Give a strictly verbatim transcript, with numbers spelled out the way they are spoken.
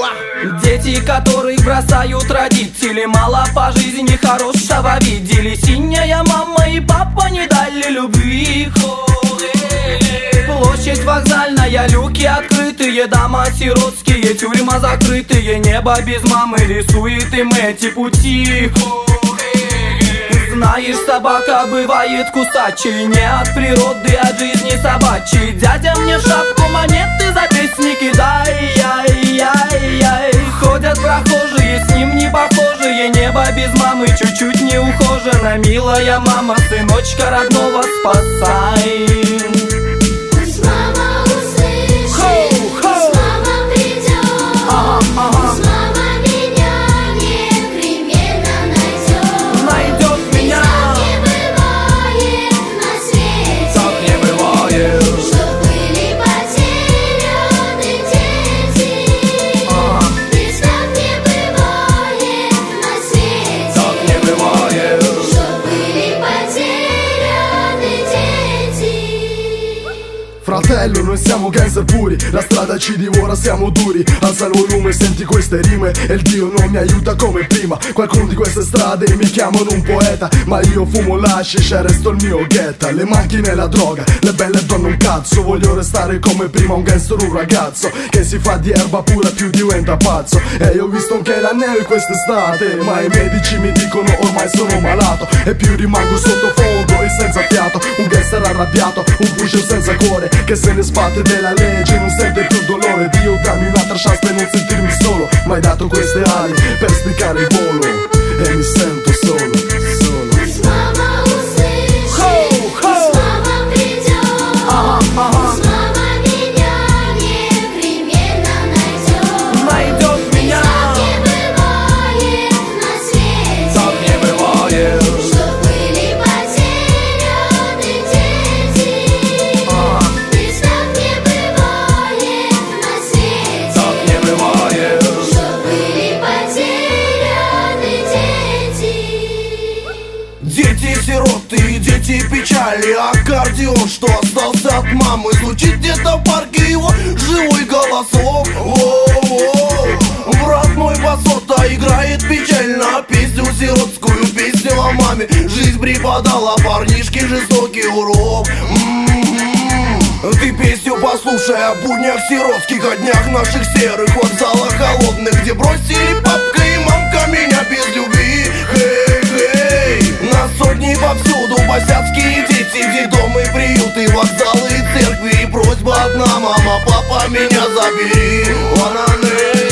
Дети, которых бросают родители, мало по жизни хорошего видели. Синяя мама и папа не дали любви. Площадь вокзальная, люки открытые, дома сиротские, тюрьма закрытые. Небо без мамы рисует им эти пути. Знаешь, собака бывает кусачей, не от природы, от жизни собачьей. Дядя мне в шапку монеты за песни кидай, яй, яй, яй. Ходят прохожие, с ним не похожие. Небо без мамы чуть-чуть не ухожено. Милая мама, сыночка родного спасай. Fratello, noi siamo gangster puri, la strada ci divora, siamo duri. Alza il volume, senti queste rime e il Dio non mi aiuta come prima. Qualcuno di queste strade mi chiamano un poeta, ma io fumo la shisha e resto il mio ghetta. Le macchine e la droga, le belle donne un cazzo. Voglio restare come prima, un gangster, un ragazzo che si fa di erba pura più diventa pazzo. E io ho visto anche la neve quest'estate, ma i medici mi dicono ormai sono malato. E più rimango sottofondo e senza fiato, un gangster arrabbiato, un pusher senza cuore che se ne sbatte della legge, non sente più dolore. Dio, dammi un'altra chance per non sentirmi solo. M'hai dato queste ali per spiccare il volo e mi sento solo, solo. Дети-сироты и дети печали, аккордеон, что остался от мамы, звучит где-то в парке его живой голосок. О-о-о. В родной басота играет печально песню сиротскую, песню о маме. Жизнь преподала парнишке жестокий урок. М-м-м. Ты песню послушай о буднях сиротских, о днях наших серых вокзалах холодных, где бросили папка и мамка меня без любви. На сотни повсюду босяцкие дети, детдомы, приюты, вокзалы, церкви. И просьба одна: мама, папа, меня забери. Бананы.